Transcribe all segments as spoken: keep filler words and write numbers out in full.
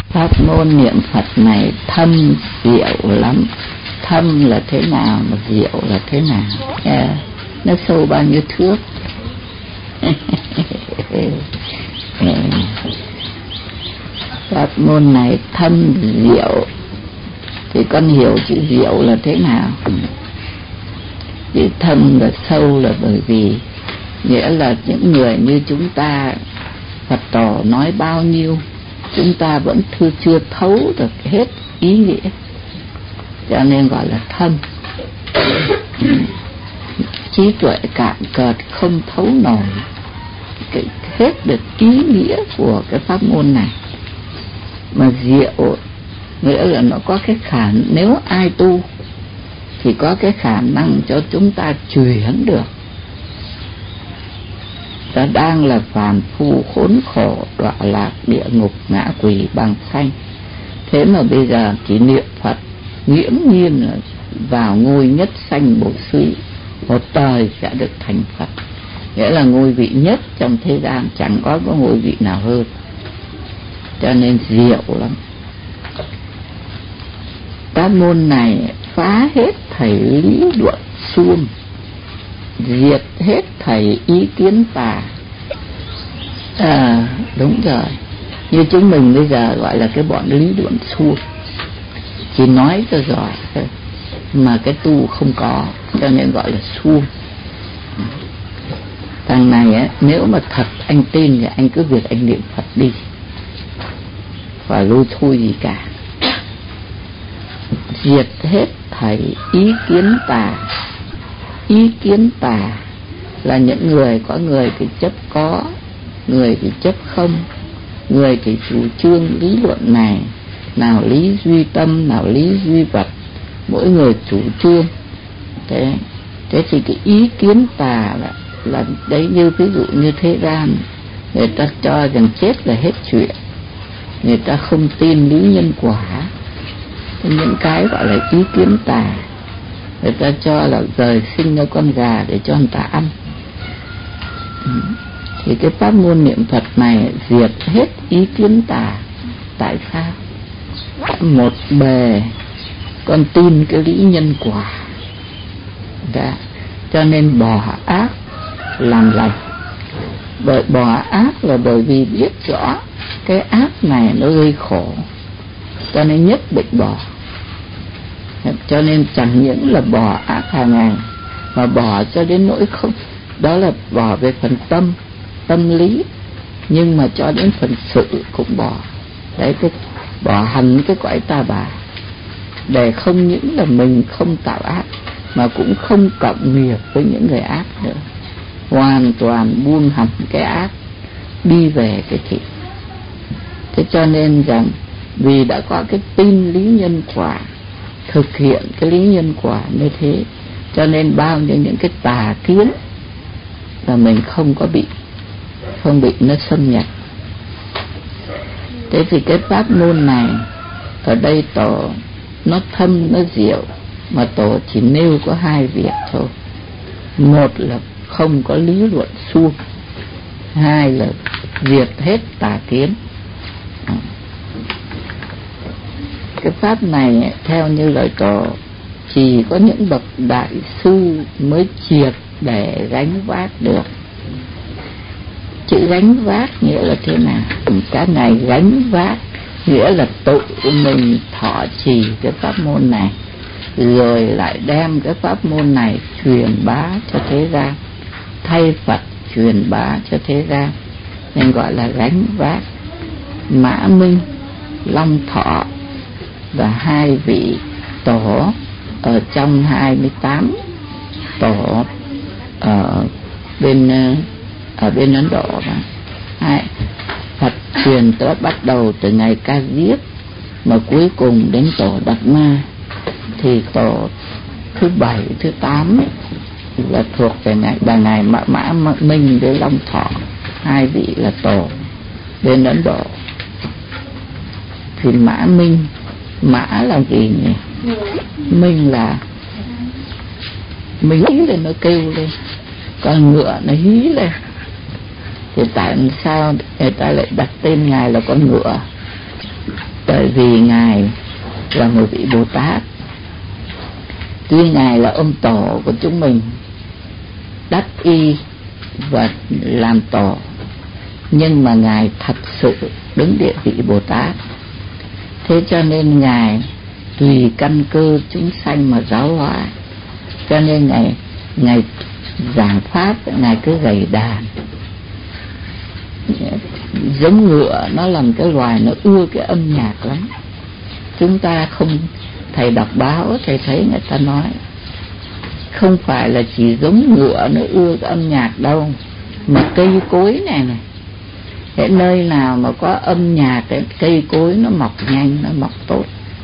Pháp môn niệm Phật này thâm diệu lắm. Thâm là thế nào mà diệu là thế nào? À, nó sâu bao nhiêu thước? Pháp môn này thâm diệu. Thì con hiểu chữ diệu là thế nào? Chữ thâm là sâu là bởi vì nghĩa là những người như chúng ta, Phật tổ nói bao nhiêu chúng ta vẫn chưa chưa thấu được hết ý nghĩa, cho nên gọi là thâm. Trí tuệ cạn cợt không thấu nổi cái, hết được ý nghĩa của cái pháp môn này. Mà diệu nghĩa là nó có cái khả năng, nếu ai tu thì có cái khả năng cho chúng ta chuyển được. Ta đang là phàm phu khốn khổ, đọa lạc địa ngục, ngã quỷ bằng sanh. Thế mà bây giờ chỉ niệm Phật nghiễm nhiên là vào ngôi nhất sanh bổ xứ, một đời sẽ được thành Phật. Nghĩa là ngôi vị nhất trong thế gian, chẳng có có ngôi vị nào hơn. Cho nên diệu lắm. Pháp môn này phá hết thảy lý luận suông, diệt hết thảy ý kiến tà. À đúng rồi, như chúng mình bây giờ gọi là cái bọn lý luận suông, chỉ nói cho giỏi thôi mà cái tu không có, cho nên gọi là suông. Thằng này á, nếu mà thật anh tin thì anh cứ việc anh niệm Phật đi, phải lui thui gì cả. Diệt hết thảy ý kiến tà. Ý kiến tà là những người, có người thì chấp có, người thì chấp không, người thì chủ trương lý luận này, nào lý duy tâm, nào lý duy vật, mỗi người chủ trương. Thế, thế thì cái ý kiến tà là, là đấy, như ví dụ như thế gian, người ta cho rằng chết là hết chuyện, người ta không tin lý nhân quả. Những cái gọi là ý kiến tà, người ta cho là rời sinh ra con gà để cho người ta ăn. Thì cái pháp môn niệm Phật này diệt hết ý kiến tà. Tại sao? Một bề con tin cái lý nhân quả đã, cho nên bỏ ác làm lành. Bởi bỏ ác là bởi vì biết rõ cái ác này nó gây khổ, cho nên nhất định bỏ. Cho nên chẳng những là bỏ ác hàng ngày, mà bỏ cho đến nỗi không, đó là bỏ về phần tâm, tâm lý, nhưng mà cho đến phần sự cũng bỏ. Đấy, cái bỏ hẳn cái cõi ta bà, để không những là mình không tạo ác, mà cũng không cộng nghiệp với những người ác nữa. Hoàn toàn buông hẳn cái ác, đi về cái thiện. Thế cho nên rằng vì đã có cái tin lý nhân quả, thực hiện cái lý nhân quả như thế, cho nên bao nhiêu những cái tà kiến là mình không có bị, không bị nó xâm nhập. Thế thì cái pháp môn này ở đây tổ nó thâm, nó diệu, mà tổ chỉ nêu có hai việc thôi. Một là không có lý luận suông, hai là diệt hết tà kiến. Cái pháp này theo như lời tổ chỉ có những bậc đại sư mới triệt để gánh vác được. Chữ gánh vác nghĩa là thế nào? Cái này gánh vác nghĩa là tự mình thọ trì cái pháp môn này, rồi lại đem cái pháp môn này truyền bá cho thế gian, thay Phật truyền bá cho thế gian, nên gọi là gánh vác. Mã Minh, Long Thọ và hai vị tổ ở trong hai mươi tám tổ ở bên ở bên Ấn Độ đó. Hai, Phật truyền tới bắt đầu từ ngày Ca Diếp mà cuối cùng đến tổ Đạt Ma, thì tổ thứ bảy, thứ tám là thuộc về ngày bà ngài Mã, Mã Minh với Long Thọ, hai vị là tổ bên Ấn Độ. Thì Mã Minh, Mã là gì nhỉ? Minh là mình hí lên nó kêu lên, con ngựa nó hí lên. Thì tại sao người ta lại đặt tên ngài là con ngựa? Bởi vì Ngài là một vị Bồ Tát. Tuy Ngài là ông tổ của chúng mình, đắc y và làm tổ, nhưng mà Ngài thật sự đứng địa vị Bồ Tát. Thế cho nên Ngài tùy căn cơ chúng sanh mà giáo hóa. Cho nên Ngài Ngài giảng pháp, Ngài cứ gầy đàn. Giống ngựa, nó là một cái loài nó ưa cái âm nhạc lắm. Chúng ta không, thầy đọc báo thầy thấy người ta nói không phải là chỉ giống ngựa nó ưa cái âm nhạc đâu, mà cây cối này này, cái nơi nào mà có âm nhạc, cái cây cối nó mọc nhanh, nó mọc tốt.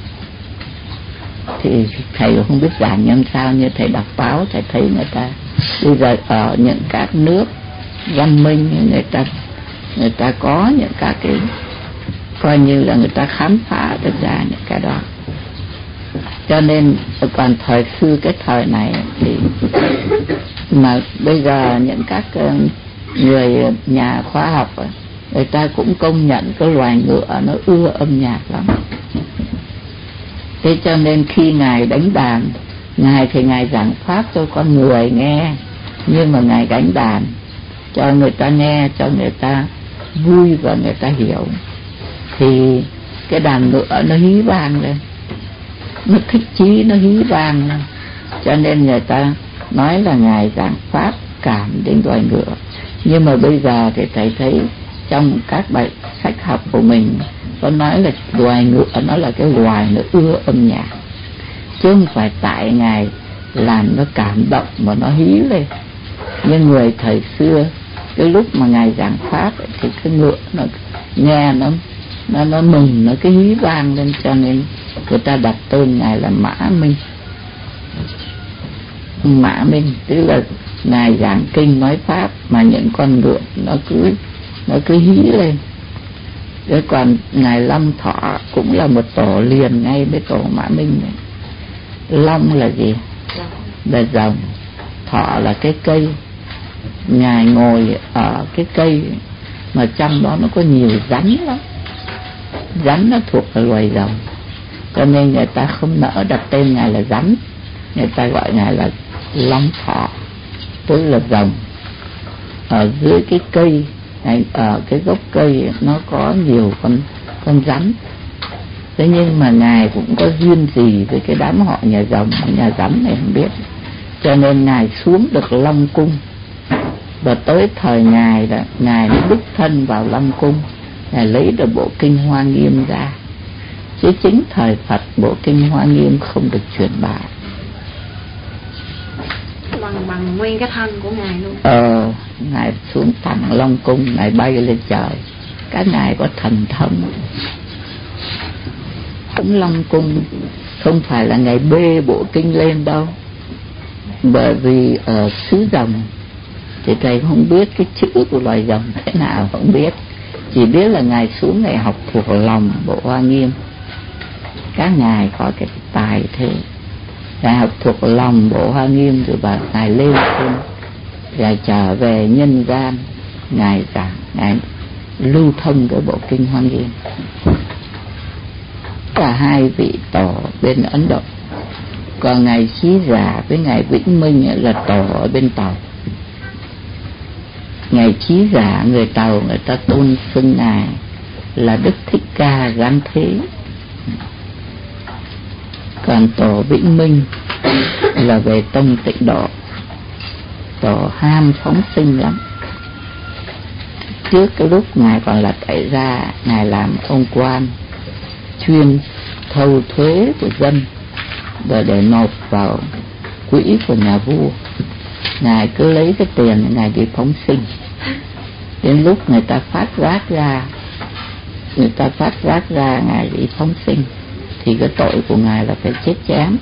Thì thầy không biết giảng như sao, như thầy đọc báo thầy thấy người ta bây giờ ở những các nước văn minh, người ta người ta có những các cái coi như là người ta khám phá được ra những cái đó. Cho nên còn thời xưa cái thời này thì mà bây giờ những các người nhà khoa học người ta cũng công nhận cái loài ngựa nó ưa âm nhạc lắm. Thế cho nên khi Ngài đánh đàn, Ngài thì Ngài giảng pháp cho con người nghe, nhưng mà Ngài đánh đàn cho người ta nghe, cho người ta vui và người ta hiểu, thì cái đàn ngựa nó hí vang lên, nó thích chí, nó hí vang lên. Cho nên người ta nói là Ngài giảng pháp cảm đến loài ngựa. Nhưng mà bây giờ thì thầy thấy trong các bài sách học của mình có nói là loài ngựa nó là cái loài nó ưa âm nhạc, chứ không phải tại Ngài làm nó cảm động mà nó hí lên. Nhưng người thời xưa cái lúc mà Ngài giảng pháp ấy, thì cái ngựa nó nghe nó nó nó mừng, nó cái hí vang lên, cho nên người ta đặt tên Ngài là Mã Minh. Mã Minh tức là Ngài giảng kinh nói pháp mà những con ngựa nó cứ nó cứ hí lên. Thế còn Ngài Long Thọ cũng là một tổ liền ngay với tổ Mã Minh này. Long là gì? Là rồng, thọ là cái cây. Ngài ngồi ở cái cây mà trong đó nó có nhiều rắn lắm. Rắn nó thuộc về loài rồng, cho nên người ta không nỡ đặt tên Ngài là rắn, người ta gọi Ngài là Long Thọ, tức là rồng. Ở dưới cái cây này, ở cái gốc cây nó có nhiều con con rắn. Thế nhưng mà Ngài cũng có duyên gì với cái đám họ nhà rồng, nhà rắn này không biết, cho nên Ngài xuống được Long Cung. Và tới thời Ngài là Ngài đích thân vào Long Cung, Ngài lấy được bộ kinh Hoa Nghiêm ra. Chứ chính thời Phật bộ kinh Hoa Nghiêm không được truyền bá. Bằng bằng nguyên cái thân của Ngài luôn. Ờ, Ngài xuống thẳng Long Cung, Ngài bay lên trời. Các Ngài có thần thông. Cũng Long Cung không phải là Ngài bê bộ kinh lên đâu. Bởi vì ở xứ rồng thì thầy không biết cái chữ của loài rồng thế nào, không biết. Chỉ biết là Ngài xuống Ngài học thuộc lòng bộ Hoa Nghiêm. Các Ngài có cái tài thế, Ngài học thuộc lòng bộ Hoa Nghiêm rồi bà Ngài lên trên, Ngài trở về nhân gian, Ngài giảng, Ngài lưu thông cái bộ kinh Hoa Nghiêm. Cả hai vị tổ bên Ấn Độ. Còn Ngài Chí Giả với Ngài Vĩnh Minh là tổ ở bên Tàu. Ngài Chí Giả người Tàu người ta tôn xưng Ngài là Đức Thích Ca Giáng Thế. Còn tổ Vĩnh Minh là về tông Tịnh Độ, tổ ham phóng sinh lắm. Trước cái lúc Ngài còn là tại gia, Ngài làm ông quan chuyên thâu thuế của dân rồi để nộp vào quỹ của nhà vua. Ngài cứ lấy cái tiền Ngài đi phóng sinh. Đến lúc người ta phát giác ra người ta phát giác ra Ngài đi phóng sinh thì cái tội của Ngài là phải chết chém.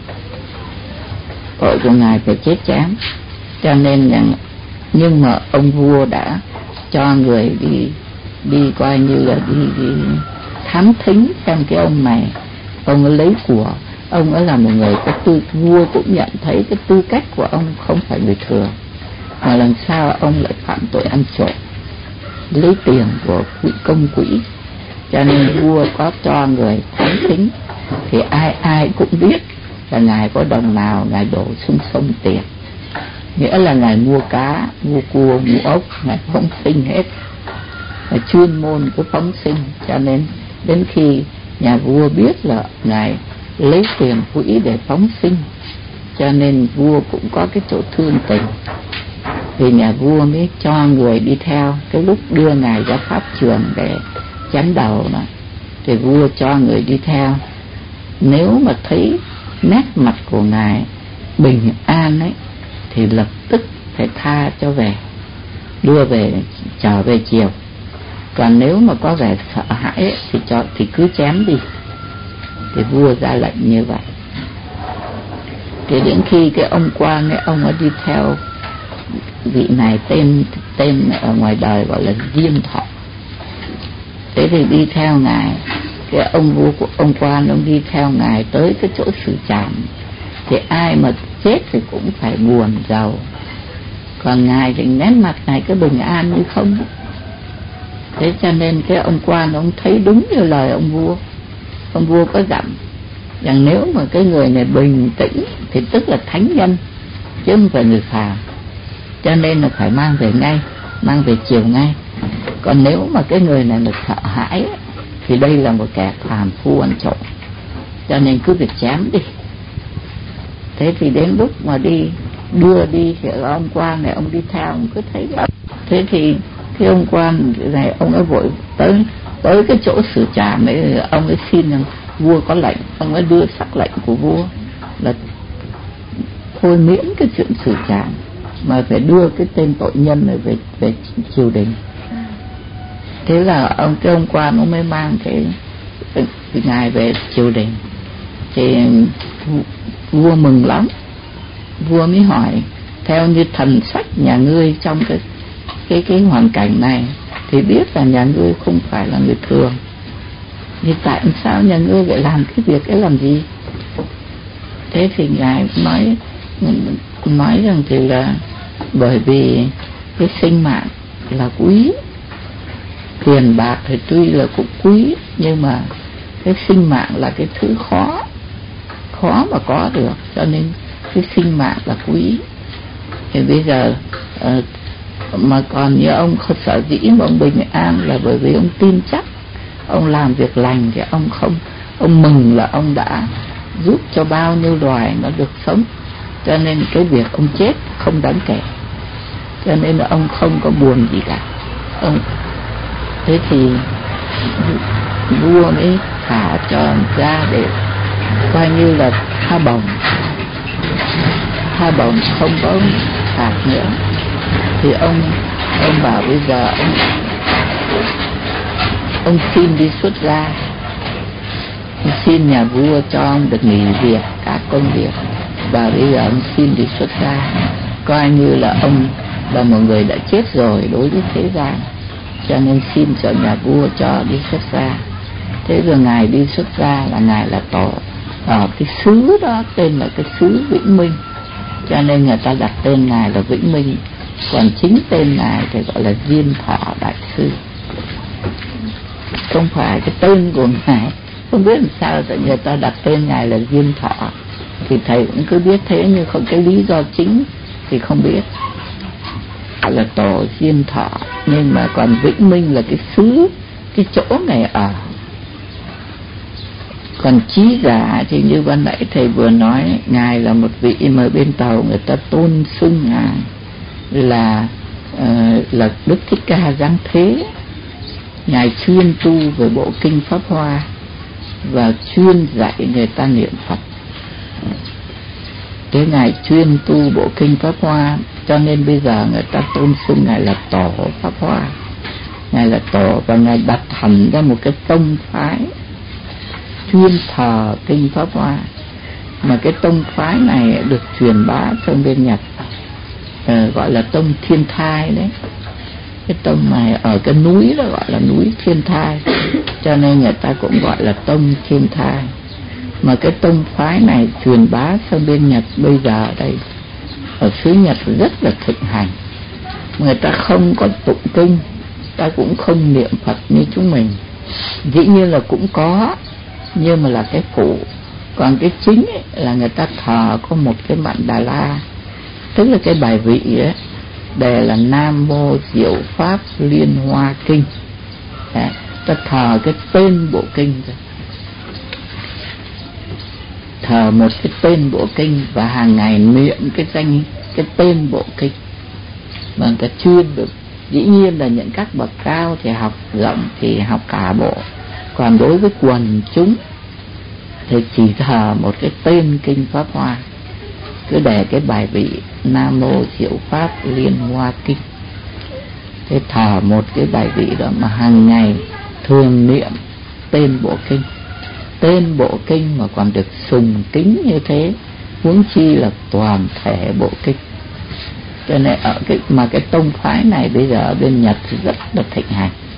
Tội của Ngài phải chết chém. Cho nên nhưng mà ông vua đã cho người đi đi coi như là đi, đi thám thính xem cái ông này, ông ấy lấy của, ông ấy là một người có tư, vua cũng nhận thấy cái tư cách của ông không phải người thường, mà làm sao ông lại phạm tội ăn trộm, lấy tiền của quỹ công quỹ. cho nên vua có cho người thánh thính thì ai ai cũng biết là ngài có đồng nào ngài đổ xuống sông tiền, nghĩa là ngài mua cá, mua cua, mua ốc, ngài phóng sinh hết, là chuyên môn cứ phóng sinh. Cho nên đến khi nhà vua biết là ngài lấy tiền quỹ để phóng sinh, cho nên vua cũng có cái chỗ thương tình, thì nhà vua mới cho người đi theo. Cái lúc đưa ngài ra pháp trường để chém đầu mà, thì vua cho người đi theo. Nếu mà thấy nét mặt của ngài bình an ấy thì lập tức phải tha cho về, đưa về, trở về chiều. Còn nếu mà có vẻ sợ hãi ấy, thì cho thì cứ chém đi. Thì vua ra lệnh như vậy. Thì đến khi cái ông quan ấy, ông ấy đi theo vị này, tên tên ở ngoài đời gọi là Diêm Thọ. Thế thì đi theo ngài, cái ông vua của ông quan ông đi theo ngài tới cái chỗ xử trảm, thì ai mà chết thì cũng phải buồn rầu, còn ngài thì nét mặt ngài cứ bình an như không. Thế cho nên cái ông quan ông thấy đúng như lời ông vua. Ông vua có dặn rằng nếu mà cái người này bình tĩnh thì tức là thánh nhân chứ không phải người phàm, cho nên là phải mang về ngay, mang về chiều ngay. Còn nếu mà cái người này là sợ hãi thì đây là một kẻ phàm phu ăn trộm, cho nên cứ việc chém đi. Thế thì đến lúc mà đi đưa đi thì ông quan này ông đi theo, ông cứ thấy vậy. Thế thì cái ông quan này ông ấy vội tới tới cái chỗ xử trảm ấy, ông ấy xin rằng vua có lệnh, ông ấy đưa sắc lệnh của vua là thôi miễn cái chuyện xử trảm mà phải đưa cái tên tội nhân này về về triều đình. Thế là ông cái ông quan ông mới mang cái, cái, cái ngài về triều đình. Thì vua mừng lắm. Vua mới hỏi theo như thần sách nhà ngươi trong cái cái cái hoàn cảnh này thì biết là nhà ngươi không phải là người thường, thì tại sao nhà ngươi lại làm cái việc ấy làm gì? Thế thì ngài nói nói rằng thì là bởi vì cái sinh mạng là quý, tiền bạc thì tuy là cũng quý, nhưng mà cái sinh mạng là cái thứ khó khó mà có được, cho nên cái sinh mạng là quý. Thì bây giờ uh, mà còn như ông không sợ dĩ mà ông bình an là bởi vì ông tin chắc ông làm việc lành, thì ông không ông mừng là ông đã giúp cho bao nhiêu loài nó được sống, cho nên cái việc ông chết không đáng kể, cho nên là ông không có buồn gì cả. Ông thế thì vua mới thả cho ra để coi như là tha bổng, tha bổng không có phạt nữa. Thì ông ông bảo bây giờ ông ông xin đi xuất gia, ông xin nhà vua cho ông được nghỉ việc các công việc, và bây giờ ông xin đi xuất gia, coi như là ông là một người đã chết rồi đối với thế gian, cho nên xin cho nhà vua cho đi xuất gia. Thế rồi ngài đi xuất gia là ngài là tổ ở cái xứ đó tên là cái xứ Vĩnh Minh, cho nên người ta đặt tên ngài là Vĩnh Minh, còn chính tên ngài thì gọi là Diêm Thọ Đại Sư, không phải cái tên của ngài. Không biết làm sao tại người ta đặt tên ngài là Diêm Thọ, thì thầy cũng cứ biết thế, nhưng không cái lý do chính thì không biết. Là tổ Diêm Thọ, nhưng mà còn Vĩnh Minh là cái xứ, cái chỗ ngài ở. Còn Chí Giả thì như ban nãy thầy vừa nói, ngài là một vị mà bên Tàu người ta tôn xưng ngài là uh, là Đức Thích Ca Giáng Thế. Ngài chuyên tu về bộ kinh Pháp Hoa và chuyên dạy người ta niệm Phật. Thế ngài chuyên tu bộ kinh Pháp Hoa, cho nên bây giờ người ta tôn xưng ngài là tổ Pháp Hoa. Ngài là tổ, và ngài đặt hẳn ra một cái tông phái chuyên thờ kinh Pháp Hoa, mà cái tông phái này được truyền bá sang bên Nhật, à, gọi là tông Thiên Thai đấy. Cái tông này ở cái núi đó gọi là núi Thiên Thai, cho nên người ta cũng gọi là tông Thiên Thai. Mà cái tông phái này truyền bá sang bên Nhật bây giờ đây, ở xứ Nhật rất là thịnh hành. Người ta không có tụng kinh, ta cũng không niệm Phật như chúng mình, Dĩ nhiên là cũng có, nhưng mà là cái phụ. Còn cái chính ấy, là người ta thờ có một cái bản Đà La, tức là cái bài vị ấy, đề là Nam Mô Diệu Pháp Liên Hoa Kinh. Đấy, ta thờ cái tên bộ kinh thôi, thờ một cái tên bộ kinh và hàng ngày niệm cái danh cái tên bộ kinh mà người ta chuyên được. Dĩ nhiên là những các bậc cao thì học rộng thì học cả bộ, còn đối với quần chúng thì chỉ thờ một cái tên kinh Pháp Hoa, cứ để cái bài vị Nam Mô Diệu Pháp Liên Hoa Kinh. Thế thờ một cái bài vị đó mà hàng ngày thường niệm tên bộ kinh, tên bộ kinh mà còn được sùng kính như thế, huống chi là toàn thể bộ kinh. Cho nên ở cái mà cái tông phái này bây giờ ở bên Nhật thì rất là thịnh hành.